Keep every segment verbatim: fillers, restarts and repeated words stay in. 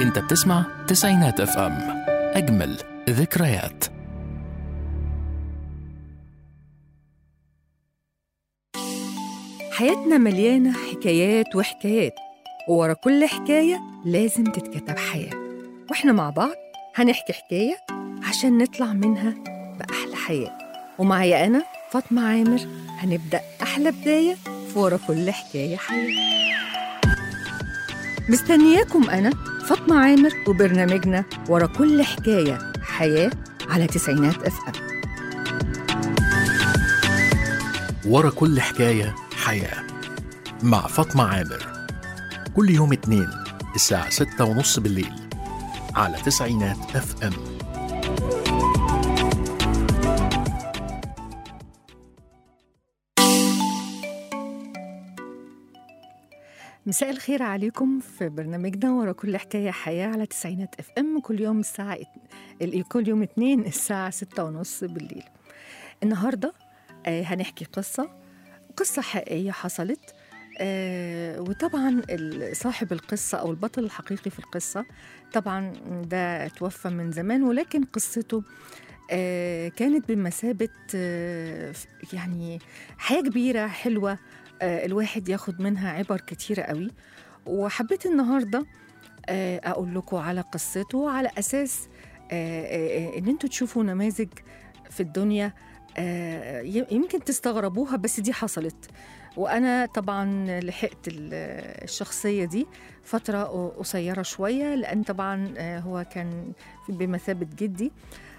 انت بتسمع تسعينات اف ام، اجمل ذكريات. حياتنا مليانة حكايات وحكايات، وورا كل حكاية لازم تتكتب حياة. وإحنا مع بعض هنحكي حكاية عشان نطلع منها بأحلى حياة. ومعايا أنا فاطمة عامر، هنبدأ أحلى بداية في ورا كل حكاية حياة. مستنياكم أنا فاطمة عامر وبرنامجنا ورا كل حكاية حياة على تسعينات اف ام. ورا كل حكاية حياة مع فاطمة عامر، كل يوم اتنين الساعة ستة ونص بالليل على تسعينات اف ام. مساء الخير عليكم في برنامجنا ورا كل حكاية حياة على تسعينات اف ام، كل يوم الساعة كل يوم اتنين الساعة ستة ونص بالليل. النهاردة آه هنحكي قصة قصة حقيقية حصلت، آه وطبعا صاحب القصة أو البطل الحقيقي في القصة طبعا ده توفى من زمان، ولكن قصته آه كانت بمثابة آه يعني حياة كبيرة حلوة، آه الواحد ياخد منها عبر كتيرة قوي. وحبيت النهاردة آه أقول لكم على قصته على أساس آه آه إن أنتوا تشوفوا نماذج في الدنيا آه يمكن تستغربوها، بس دي حصلت. وأنا طبعا لحقت الشخصية دي فترة قصيرة شوية، لأن طبعا آه هو كان بمثابة جدي،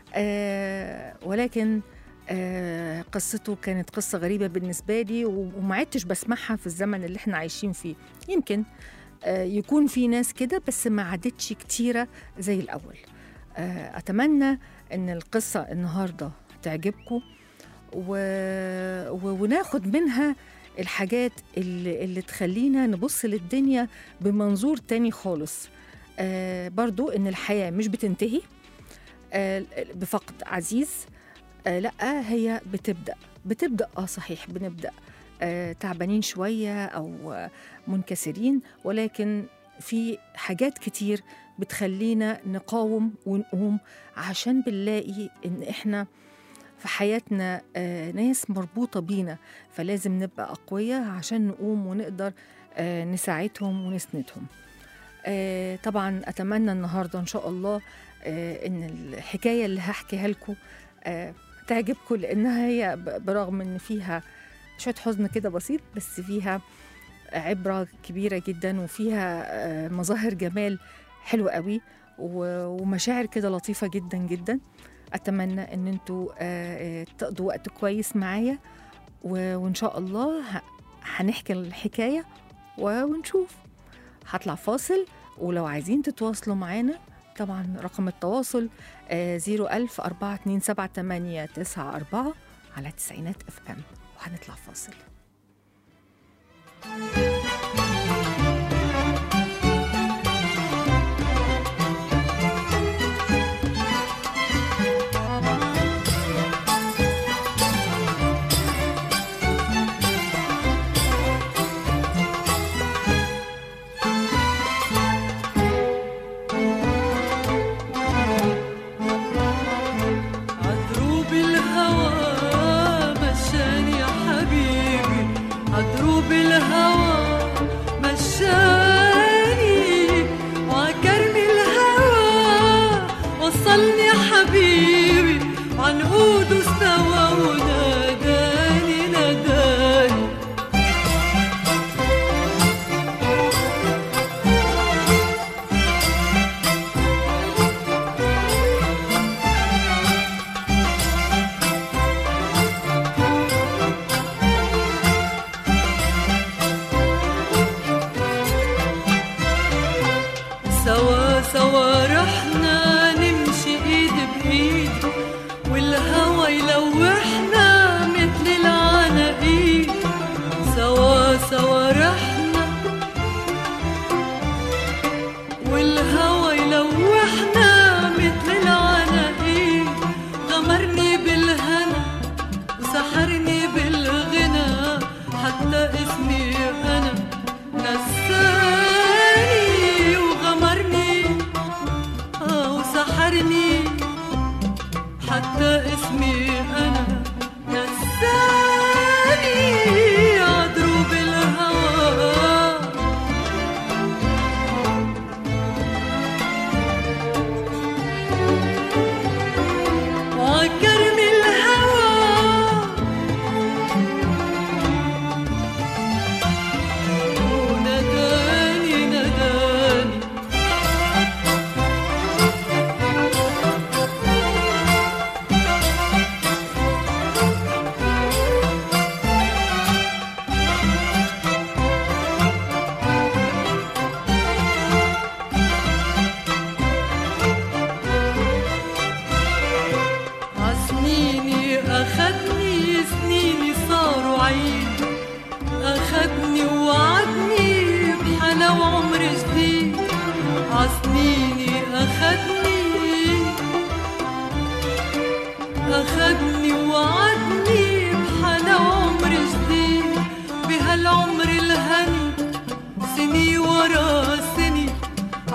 آه ولكن آه قصته كانت قصة غريبة بالنسبة لي، وما عدتش بسمعها في الزمن اللي احنا عايشين فيه. يمكن آه يكون في ناس كده، بس ما عادتش كتيرة زي الأول. آه أتمنى أن القصة النهاردة تعجبكم و... و... وناخد منها الحاجات اللي, اللي تخلينا نبص للدنيا بمنظور تاني خالص. آه برضو إن الحياة مش بتنتهي آه بفقد عزيز، آه لا هي بتبدأ بتبدأ آه صحيح بنبدأ آه تعبانين شوية أو آه منكسرين، ولكن في حاجات كتير بتخلينا نقاوم ونقوم، عشان بنلاقي إن إحنا في حياتنا آه ناس مربوطة بينا، فلازم نبقى أقوياء عشان نقوم ونقدر آه نساعدهم ونسندهم. آه طبعا أتمنى النهاردة إن شاء الله آه إن الحكاية اللي هحكيها لكم آه تعجبكم، لأنها هي برغم إن فيها شوية حزن كده بسيط، بس فيها عبرة كبيرة جدا، وفيها آه مظاهر جمال حلوة قوي، ومشاعر كده لطيفة جدا جدا. أتمنى أن أنتوا آه تقضوا وقت كويس معايا، وإن شاء الله هنحكي الحكاية ونشوف. هطلع فاصل، ولو عايزين تتواصلوا معانا طبعا رقم التواصل آه زيرو ألف أربعة اتنين سبعة تمانية تسعة أربعة على تسعينات اف ام، وهنطلع فاصل.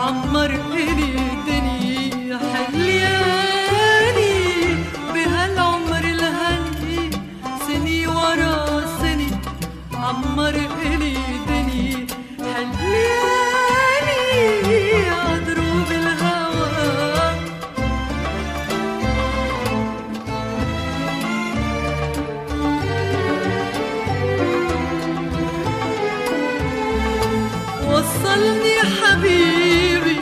عمر إلي دنيا حلياني بهالعمر الهني سني ورا سني عمر إلي دنيا حلياني عدروب الهوى وصلني حبيبي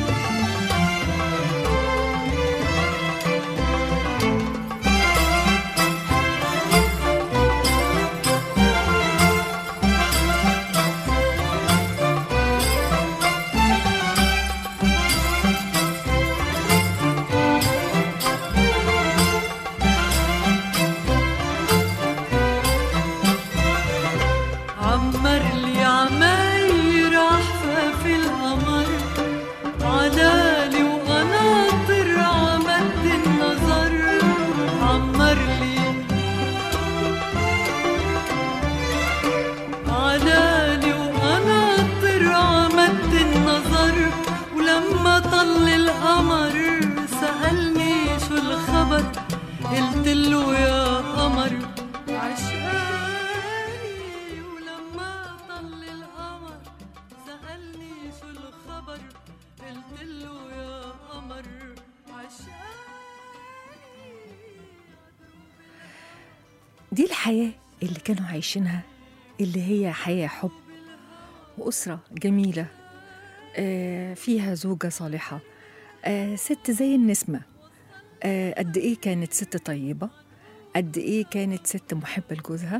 عمر لي عماير عحفة في القمر علالي وقناطر عمد النظر عمر لي علالي وقناطر عمد النظر ولما طل القمر سألني شو الخبر قلت له يا قمر عشقاني ولما طل القمر سألني شو الخبر قلت له يا قمر عشقاني. دي الحياة اللي كانوا عايشينها، اللي هي حياة حب وأسرة جميلة، آه فيها زوجة صالحة، آه ست زي النسمة. آه قد إيه كانت ست طيبة، قد إيه كانت ست محبة لجوزها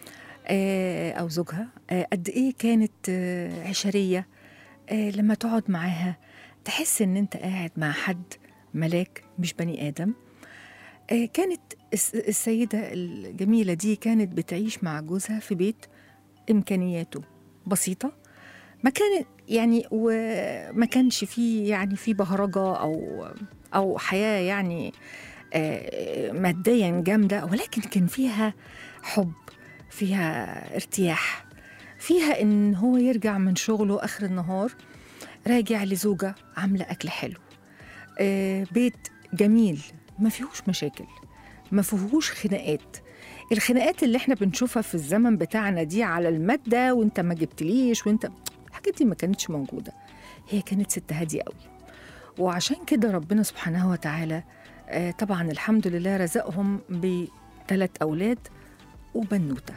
آه أو زوجها، آه قد إيه كانت آه عشرية. آه لما تقعد معاها تحس إن أنت قاعد مع حد ملاك مش بني آدم. آه كانت السيدة الجميلة دي كانت بتعيش مع جوزها في بيت إمكانياته بسيطة، ما كان يعني وما كانش فيه يعني في بهرجة أو أو حياة يعني آه ماديا جامدة، ولكن كان فيها حب، فيها ارتياح، فيها إن هو يرجع من شغله آخر النهار راجع لزوجة عاملة أكل حلو، آه بيت جميل ما فيهوش مشاكل، ما فيهوش خناقات. الخناقات اللي احنا بنشوفها في الزمن بتاعنا دي على المادة وانت ما جبتليش وانت، الحاجات دي ما كانتش موجودة. هي كانت ست هادية قوي، وعشان كده ربنا سبحانه وتعالى آه طبعا الحمد لله رزقهم بثلاث أولاد وبنوتة،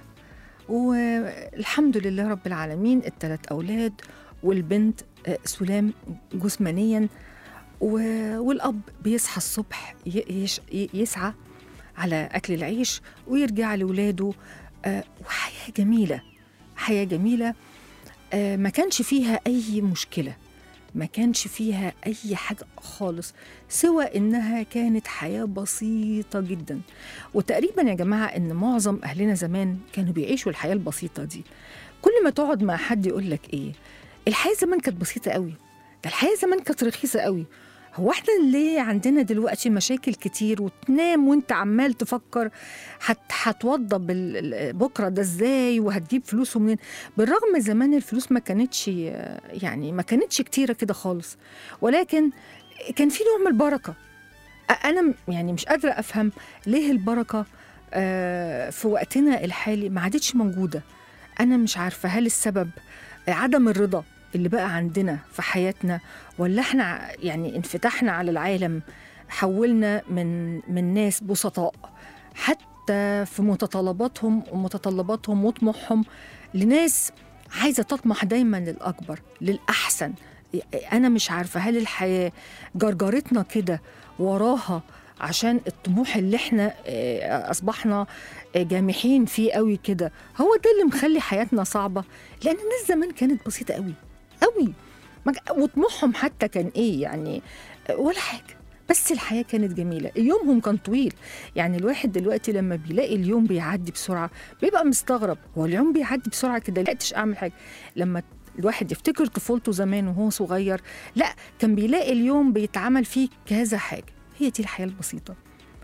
والحمد لله رب العالمين الثلاث أولاد والبنت آه سلام جسمانيا، والأب بيصحى الصبح يسعى على أكل العيش ويرجع لولاده، آه وحياة جميلة، حياة جميلة. آه ما كانش فيها أي مشكلة، ما كانش فيها أي حاجة خالص، سوى إنها كانت حياة بسيطة جدا. وتقريبا يا جماعة إن معظم أهلنا زمان كانوا بيعيشوا الحياة البسيطة دي. كل ما تقعد مع حد يقولك إيه، الحياة زمان كانت بسيطة قوي، ده الحياة زمان كانت رخيصة قوي. هو احنا ليه عندنا دلوقتي مشاكل كتير وتنام وانت عمال تفكر هتوضب بكرة ده ازاي وهتجيب فلوسه منين؟ بالرغم زمان الفلوس ما كانتش يعني ما كانتش كتيرة كده خالص، ولكن كان في نوع من البركة. أنا يعني مش قادرة أفهم ليه البركة في وقتنا الحالي ما عادتش موجودة. أنا مش عارفة هل السبب عدم الرضا اللي بقى عندنا في حياتنا، ولا احنا يعني انفتحنا على العالم، حولنا من من ناس بسطاء حتى في متطلباتهم ومتطلباتهم وطموحهم لناس عايزة تطمح دايما للأكبر للأحسن. أنا مش عارفة هل الحياة جرجرتنا كده وراها عشان الطموح اللي احنا أصبحنا جامحين فيه قوي كده، هو ده اللي مخلي حياتنا صعبة. لأن الناس زمان كانت بسيطة قوي قوي، وطموحهم حتى كان إيه يعني ولا حاجة، بس الحياة كانت جميلة، يومهم كان طويل. يعني الواحد دلوقتي لما بيلاقي اليوم بيعدي بسرعة بيبقى مستغرب، هو اليوم بيعدي بسرعة كده لقيتش أعمل حاجة. لما الواحد يفتكر طفولته زمان وهو صغير، لا كان بيلاقي اليوم بيتعمل فيه كذا حاجة. هي دي الحياة البسيطة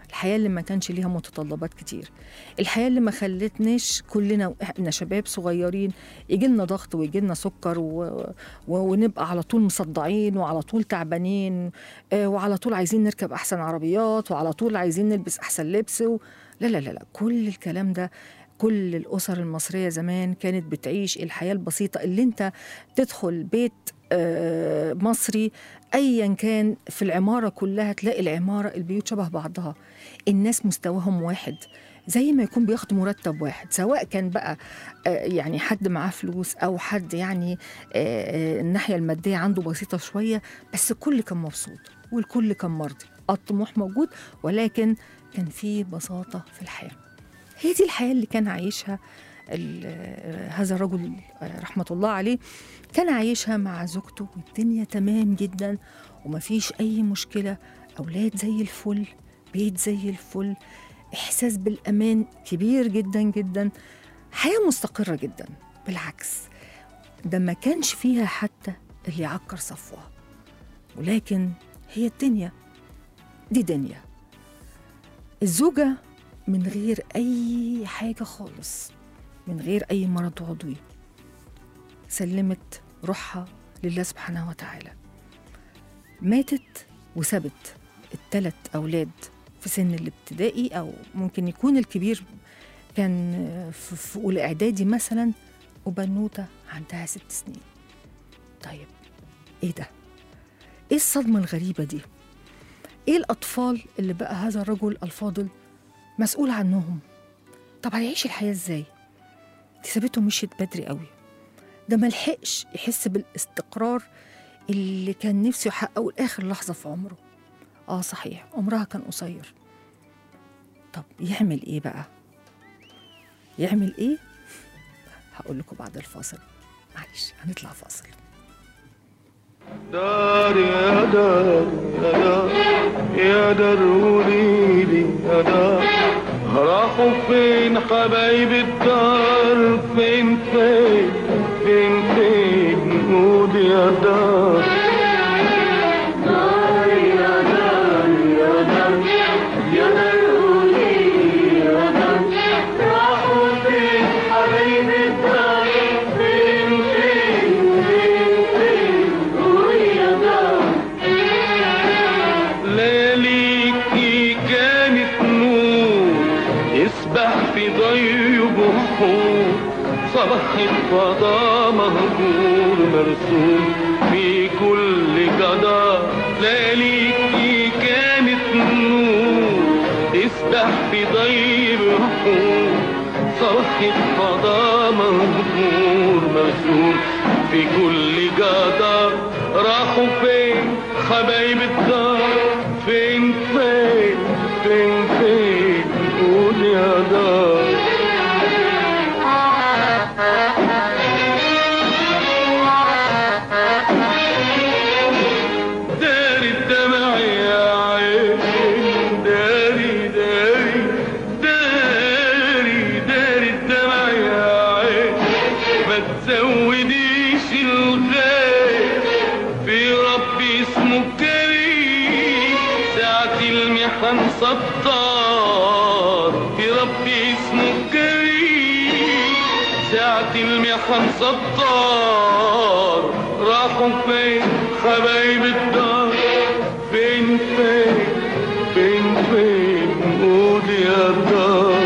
الحياة اللي ما كانش ليها متطلبات كتير، الحياة اللي ما خلتناش كلنا وإحنا شباب صغيرين يجي لنا ضغط ويجي لنا سكر و... و... ونبقى على طول مصدعين وعلى طول تعبانين، آه، وعلى طول عايزين نركب أحسن عربيات وعلى طول عايزين نلبس أحسن لبس و... لا لا لا لا، كل الكلام ده كل الأسر المصرية زمان كانت بتعيش الحياة البسيطة اللي انت تدخل بيت آه، مصري أيا كان في العمارة كلها تلاقي العمارة البيوت شبه بعضها، الناس مستواهم واحد، زي ما يكون بياخد مرتب واحد، سواء كان بقى آه، يعني حد معاه فلوس أو حد يعني آه، آه، الناحية المادية عنده بسيطة شوية، بس الكل كان مبسوط والكل كان مرضي، الطموح موجود ولكن كان في بساطة في الحياة. هي دي الحياة اللي كان عايشها هذا الرجل رحمة الله عليه، كان عايشها مع زوجته والدنيا تمام جدا ومفيش أي مشكلة، أولاد زي الفل، بيت زي الفل، إحساس بالأمان كبير جدا جدا، حياة مستقرة جدا. بالعكس ده ما كانش فيها حتى اللي يعكر صفوها، ولكن هي الدنيا دي دنيا. الزوجة من غير أي حاجة خالص، من غير أي مرض عضوي، سلمت روحها لله سبحانه وتعالى، ماتت وسابت الثلاث أولاد في سن الابتدائي، أو ممكن يكون الكبير كان في أولى إعدادي مثلا، وبنوتة عندها ست سنين. طيب إيه ده؟ إيه الصدمة الغريبة دي؟ إيه الأطفال اللي بقى هذا الرجل الفاضل مسؤول عنهم؟ طب هيعيش الحياة إزاي؟ دي سابته مشيت بدري قوي، ده ملحقش يحس بالاستقرار اللي كان نفسه يحققه لآخر لحظة في عمره. آه صحيح عمرها كان قصير. طب يعمل إيه بقى؟ يعمل إيه؟ هقول لكم بعد الفاصل، معلش هنطلع فاصل. دار يا دار يا دار يا دار قوليلي يا دار، راحوا فين حبايب الدار؟ فين فين فين فين قول يا دار. دار يا دار يا دار يا دار قوليلي يا دار، راحوا فين حبايب الدار؟ فين فين فين فين قول يا دار. لياليكي كانت نور يسبح في ضي بحور، صباح الفضاء مهجور مرسوم في كل جدار. لياليكي كانت نور يسبح في ضي بحور، صباح الفضاء مهجور مرسوم في كل جدار. راحوا فين حبايب الدار؟ فين فين فين فين قول يا دار. داري الدمع يا عين، داري داري داري داري الدمع يا عين، ما تزوديش الغاية في ربي اسمه كريم، ساعة المحن ستار في ربي اسمه كريم، ساعة المحن ستار. راحوا فين حبايب الدار؟ فين فين فين فين قول يا دار.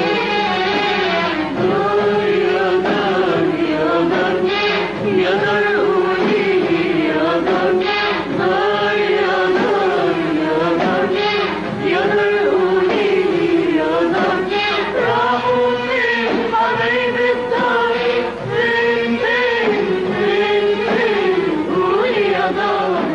دار يا دار يا دار يا دار قوليلي يا دار، دار يا دار يا دار يا دار قوليلي يا دار، راحوا فين حبايب الدار؟ فين فين فين فين قول يا دار.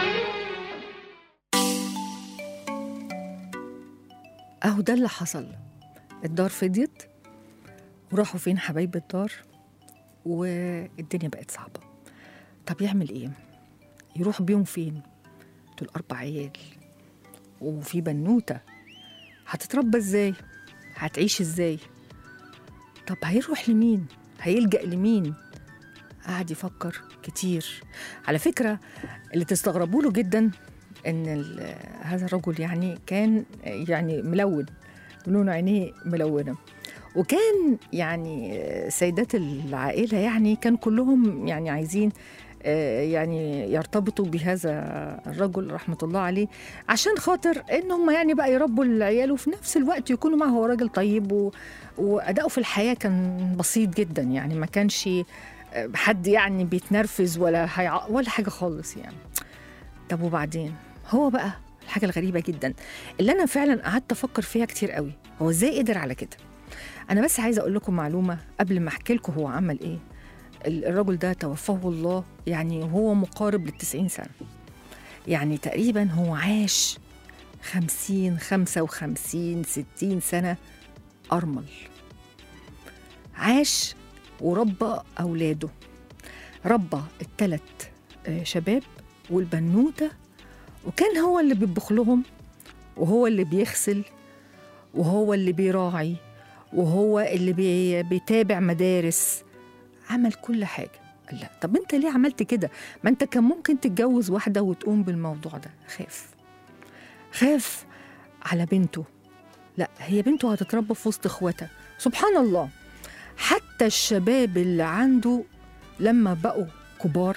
أهو ده اللي حصل، الدار فضيت وراحوا فين حبايب الدار والدنيا بقت صعبة. طب يعمل إيه؟ يروح بيهم فين؟ دول أربع عيال وفي بنوتة، هتتربى إزاي؟ هتعيش إزاي؟ طب هيروح لمين؟ هيلجأ لمين؟ قاعد يفكر كتير. على فكرة اللي تستغربوا له جدا ان ال- هذا الرجل يعني كان يعني ملون، لون عينيه ملونه، وكان يعني سيدات العائله يعني كان كلهم يعني عايزين آه، يعني يرتبطوا بهذا الرجل رحمه الله عليه، عشان خاطر ان هم يعني بقى يربوا العيال وفي نفس الوقت يكونوا معه. هو راجل طيب و... واداؤه في الحياه كان بسيط جدا، يعني ما كانش آه، حد يعني بيتنرفز ولا هيع... ولا حاجه خالص يعني. طب وبعدين هو بقى الحاجه الغريبه جدا اللي انا فعلا قعدت افكر فيها كتير قوي، هو ازاي قدر على كده؟ انا بس عايزه اقول لكم معلومه قبل ما احكي لكم هو عمل ايه. الرجل ده توفاه الله يعني وهو مقارب للتسعين سنة، يعني تقريبا هو عاش خمسين خمسة وخمسين ستين سنة أرمل، عاش وربى أولاده، ربى الثلاث شباب والبنوتة، وكان هو اللي بيطبخ لهم وهو اللي بيغسل وهو اللي بيراعي وهو اللي بي بيتابع مدارس، عمل كل حاجة. قال لا طب انت ليه عملت كده؟ ما انت كان ممكن تتجوز واحدة وتقوم بالموضوع ده. خاف خاف على بنته، لا هي بنته هتتربى في وسط اخواتها. سبحان الله، حتى الشباب اللي عنده لما بقوا كبار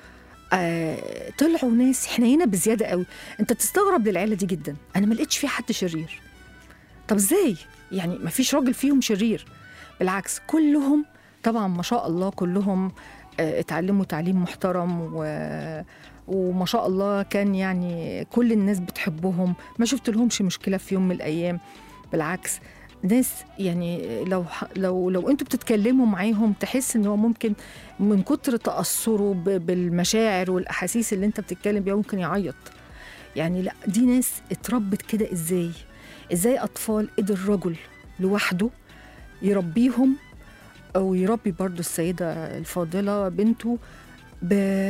آه طلعوا ناس حنينة بزيادة قوي. انت تستغرب للعيلة دي جدا، انا ما لقيتش فيها حد شرير. طب ازاي يعني ما فيش راجل فيهم شرير؟ بالعكس كلهم طبعا ما شاء الله كلهم آه اتعلموا تعليم محترم و... وما شاء الله كان يعني كل الناس بتحبهم، ما شفت لهمش مشكلة في يوم من الأيام. بالعكس ناس يعني لو لو لو انتوا بتتكلموا معاهم تحس ان هو ممكن من كتر تأثره ب... بالمشاعر والأحاسيس اللي انت بتتكلم بيها ممكن يعيط. يعني لا دي ناس اتربت كده. ازاي ازاي أطفال قدر رجل لوحده يربيهم أو يربي برضو السيدة الفاضلة بنته ب...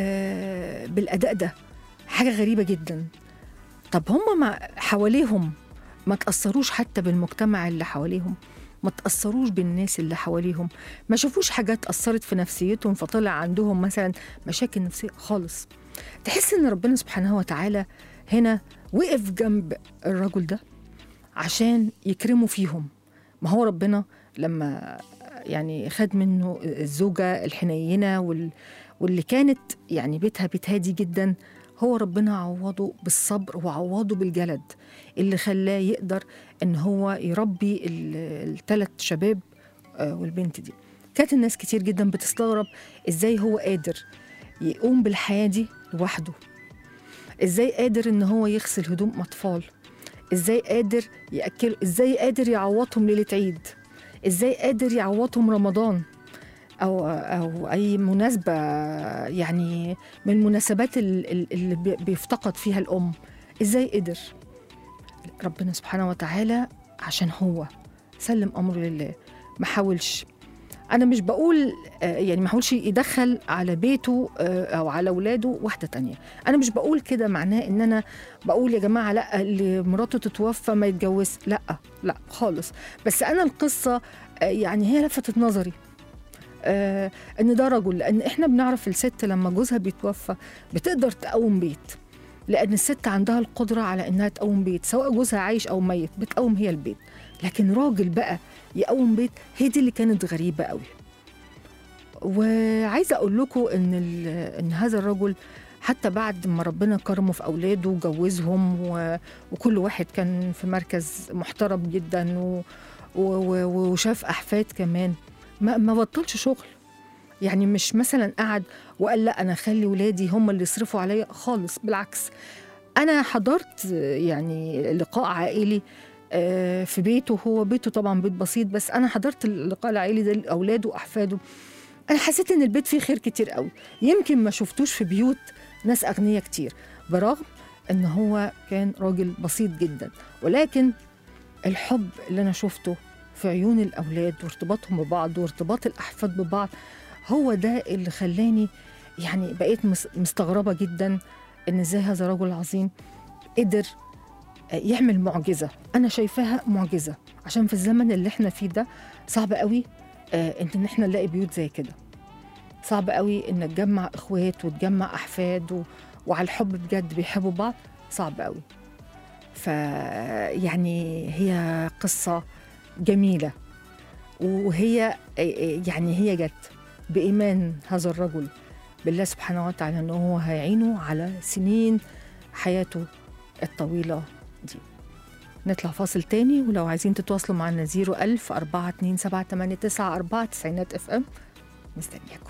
بالأداء ده؟ حاجة غريبة جدا. طب هم مع حواليهم ما تأثروش حتى بالمجتمع اللي حواليهم، ما تأثروش بالناس اللي حواليهم، ما شافوش حاجات أثرت في نفسيتهم فطلع عندهم مثلا مشاكل نفسية خالص. تحس إن ربنا سبحانه وتعالى هنا وقف جنب الرجل ده عشان يكرموا فيهم. ما هو ربنا لما يعني خد منه الزوجة الحنينة وال... واللي كانت يعني بيتها بيت هادي جدا، هو ربنا عوضه بالصبر وعوضه بالجلد اللي خلاه يقدر ان هو يربي الثلاث شباب والبنت دي. كانت الناس كتير جدا بتستغرب ازاي هو قادر يقوم بالحياة دي لوحده، ازاي قادر ان هو يغسل هدوم اطفال، ازاي قادر يأكل، ازاي قادر يعوضهم ليلة عيد، ازاي قادر يعوضهم رمضان أو, أو أي مناسبة يعني من المناسبات اللي بيفتقد فيها الأم. إزاي قدر؟ ربنا سبحانه وتعالى عشان هو سلم أمره لله، ما حاولش. أنا مش بقول يعني ما حاولش يدخل على بيته أو على أولاده واحدة تانية، أنا مش بقول كده معناه إن أنا بقول يا جماعة لأ اللي مراته تتوفى ما يتجوز، لأ لأ خالص. بس أنا القصة يعني هي لفتت نظري آه ان ده رجل، لان احنا بنعرف الست لما جوزها بيتوفى بتقدر تقوم بيت، لان الست عندها القدره على انها تقوم بيت سواء جوزها عايش او ميت، بتقوم هي البيت. لكن راجل بقى يقوم بيت، هي دي اللي كانت غريبه قوي. وعايزه اقول لكم ان ان هذا الرجل حتى بعد ما ربنا كرمه في اولاده وجوزهم وكل واحد كان في مركز محترم جدا وشاف احفاد كمان، ما, ما بطلش شغل. يعني مش مثلا قعد وقال لا أنا خلي ولادي هم اللي يصرفوا عليا خالص، بالعكس. أنا حضرت يعني لقاء عائلي في بيته، هو بيته طبعا بيت بسيط، بس أنا حضرت اللقاء العائلي ده لأولاده وأحفاده. أنا حسيت إن البيت فيه خير كتير قوي، يمكن ما شفتوش في بيوت ناس أغنياء كتير، برغم إن هو كان راجل بسيط جدا. ولكن الحب اللي أنا شفته في عيون الأولاد وارتباطهم ببعض وارتباط الأحفاد ببعض هو ده اللي خلاني يعني بقيت مستغربة جدا إن إزاي هذا رجل عظيم قدر يعمل معجزة. أنا شايفاها معجزة، عشان في الزمن اللي احنا فيه ده صعب قوي إن احنا نلاقي بيوت زي كده، صعب قوي إن تجمع إخوات وتجمع أحفاد و... وعلى الحب بجد بيحبوا بعض، صعب قوي. فيعني هي قصة جميلة، وهي يعني هي جت بإيمان هذا الرجل بالله سبحانه وتعالى أنه هو هيعينه على سنين حياته الطويلة دي. نطلع فاصل تاني، ولو عايزين تتواصلوا معنا زيرو ألف أربعة اتنين سبعة تمانية تسعة أربعة تسعينات اف ام مستنياكم.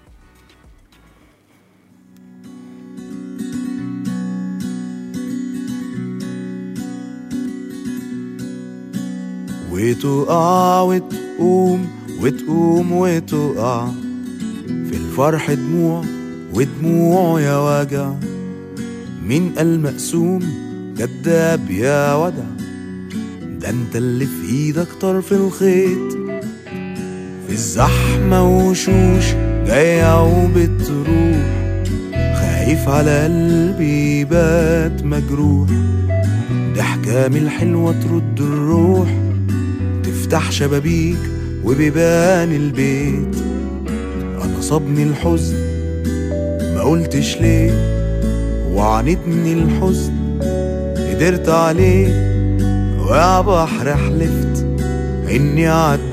وتقع وتقوم وتقوم وتقع، في الفرح دموع ودموع يا وجع، مين قال مقسوم كداب يا ودع، ده انت اللي في ايدك طرف الخيط، في الزحمة وشوش جاية وبتروح، خايف على قلبي يبات مجروح، ضحكة من الحلوة ترد الروح، تفتح شبابيك وبيبان البيت، انا صابني الحزن ما قلتش ليه، وعانتني الحزن قدرت عليه، ويا بحر حلفت اني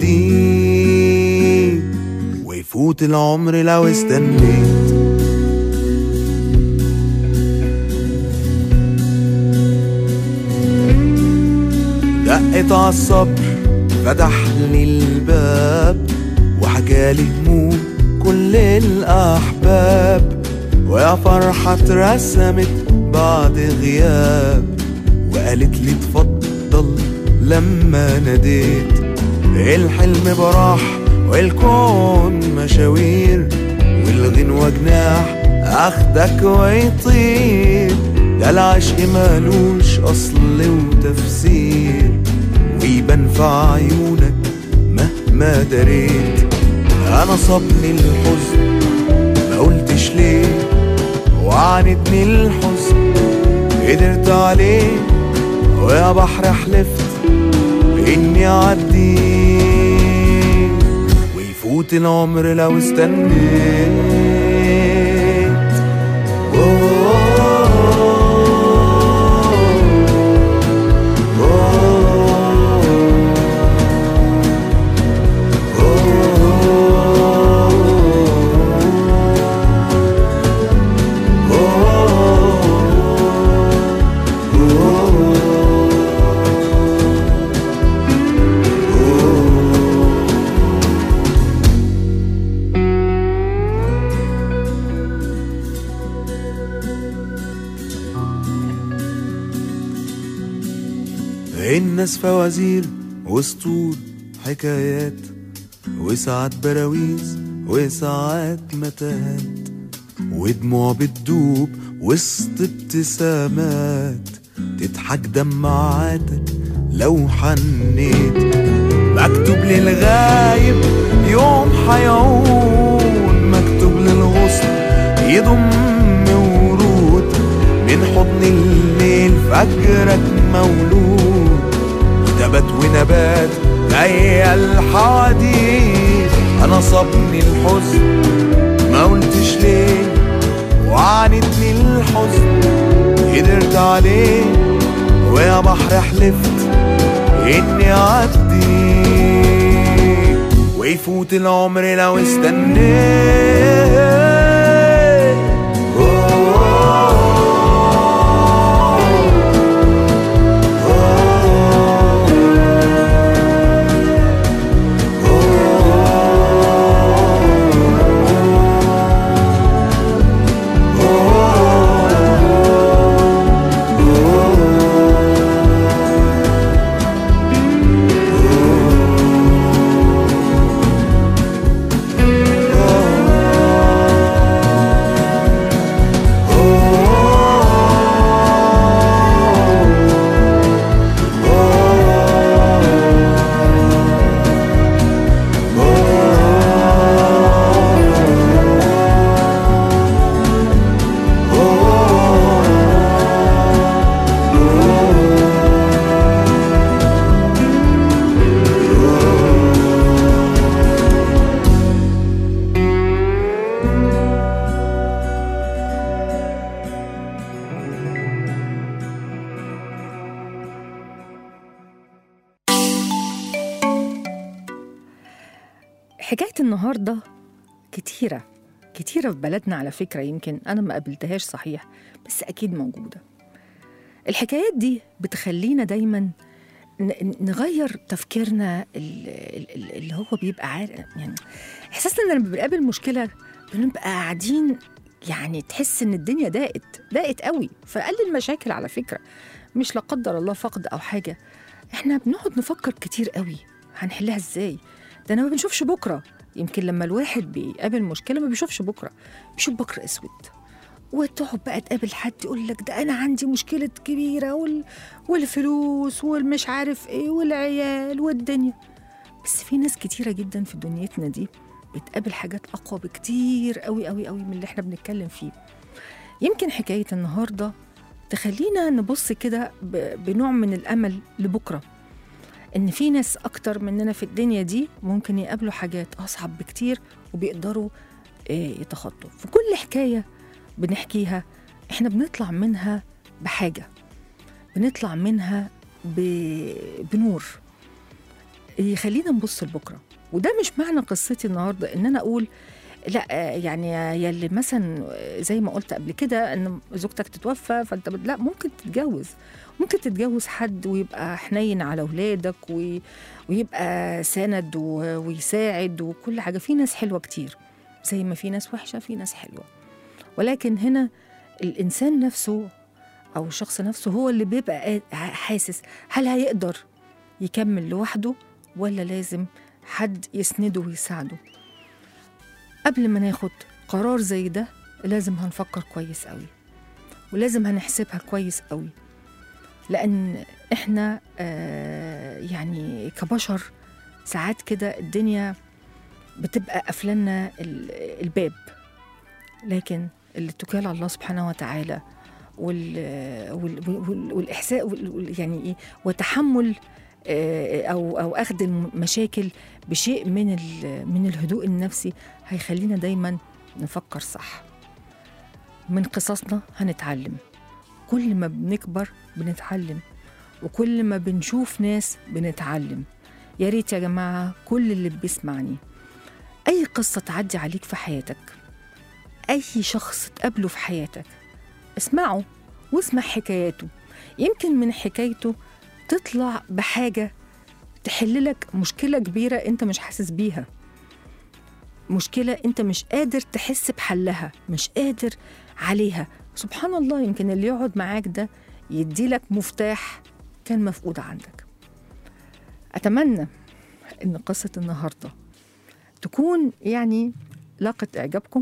اعديه، ويفوت العمر لو استنيت. دقت عالصبر فتح لي الباب، وحكالي هموم كل الأحباب، ويا فرحة اترسمت بعد غياب، وقالت لي اتفضل لما ناديت، الحلم براح والكون مشاوير، والغنوة جناح اخدك ويطير، ده العشق مالوش اصل وتفسير، ويبان في عيونك مهما دريت، انا صابني الحزن ما قلتش ليه، وعانتني الحزن قدرت عليه، ويا بحر حلفت اني اعديه، ويفوت العمر لو استنيت. الناس فوازير وسطول حكايات، وساعات براويز وساعات متاهات، ودموع بتدوب وسط ابتسامات، تضحك دمعاتك لو حنيت، مكتوب للغايب يوم حيعود، مكتوب للغصن يضم ورود، من حضن الليل فجرك مولود، نبات ونبات جاية الحديث، انا صابني الحزن ما قلتش ليه، وعانتني الحزن قدرت عليه، ويا بحر حلفت اني اعديه، ويفوت العمر لو استنيت. حكاية النهاردة كتيرة كتيرة في بلدنا على فكرة، يمكن أنا ما قابلتهاش صحيح بس أكيد موجودة. الحكايات دي بتخلينا دايما نغير تفكيرنا اللي هو بيبقى عارف، يعني إحساسنا إن لما بنقابل مشكلة بنبقى قاعدين يعني تحس إن الدنيا ضاقت ضاقت قوي. فقل المشاكل على فكرة مش لا قدر الله فقد أو حاجة، إحنا بنقعد نفكر كتير قوي هنحلها إزاي. ده أنا ما بنشوفش بكرة. يمكن لما الواحد بيقابل مشكلة ما بيشوفش بكرة، بيشوف بكرة أسود. وتقعد بقى تقابل حد يقول لك ده أنا عندي مشكلة كبيرة وال... والفلوس والمش عارف إيه والعيال والدنيا. بس في ناس كتيرة جدا في دنيتنا دي بتقابل حاجات أقوى بكتير قوي قوي قوي من اللي احنا بنتكلم فيه. يمكن حكاية النهاردة تخلينا نبص كده ب... بنوع من الأمل لبكرة، إن في ناس أكتر مننا في الدنيا دي ممكن يقابلوا حاجات أصعب بكتير وبيقدروا يتخطوا. في كل حكاية بنحكيها إحنا بنطلع منها بحاجة، بنطلع منها ب... بنور يخلينا نبص لبكرة. وده مش معنى قصتي النهاردة إن أنا أقول لا يعني يلي مثلا زي ما قلت قبل كده إن زوجتك تتوفى فأنت لا، ممكن تتجوز، ممكن تتجوز حد ويبقى حنين على أولادك وي... ويبقى سند و... ويساعد وكل حاجة. في ناس حلوة كتير زي ما في ناس وحشة، في ناس حلوة. ولكن هنا الإنسان نفسه أو الشخص نفسه هو اللي بيبقى حاسس هل هيقدر يكمل لوحده ولا لازم حد يسنده ويساعده. قبل ما ناخد قرار زي ده لازم هنفكر كويس قوي، ولازم هنحسبها كويس قوي، لأن إحنا آه يعني كبشر ساعات كده الدنيا بتبقى قفلنا الباب، لكن الاتكال على الله سبحانه وتعالى وال وال وال والإحساء وال يعني إيه وتحمل أو أو أخذ المشاكل بشيء من من الهدوء النفسي هيخلينا دايما نفكر صح. من قصصنا هنتعلم، كل ما بنكبر بنتعلم، وكل ما بنشوف ناس بنتعلم. يا ريت يا جماعة كل اللي بيسمعني أي قصة تعدي عليك في حياتك، أي شخص تقابله في حياتك، اسمعه واسمع حكاياته. يمكن من حكايته تطلع بحاجة تحللك مشكلة كبيرة أنت مش حاسس بيها، مشكلة أنت مش قادر تحس بحلها، مش قادر عليها. سبحان الله، يمكن اللي يقعد معاك ده يديلك مفتاح كان مفقود عندك. أتمنى إن قصة النهاردة تكون يعني لاقت إعجابكم،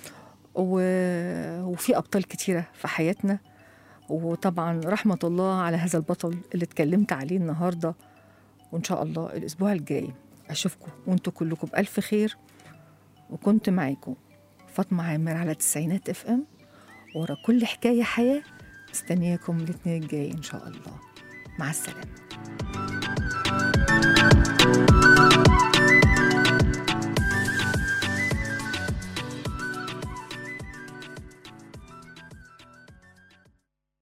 وفي أبطال كتيرة في حياتنا، وطبعا رحمة الله على هذا البطل اللي اتكلمت عليه النهاردة. وإن شاء الله الأسبوع الجاي أشوفكم وانتوا كلكم بألف خير. وكنت معاكم فاطمة عامر على تسعينات اف ام، ورا كل حكاية حياة. مستنياكم الاثنين الجاي إن شاء الله. مع السلامة.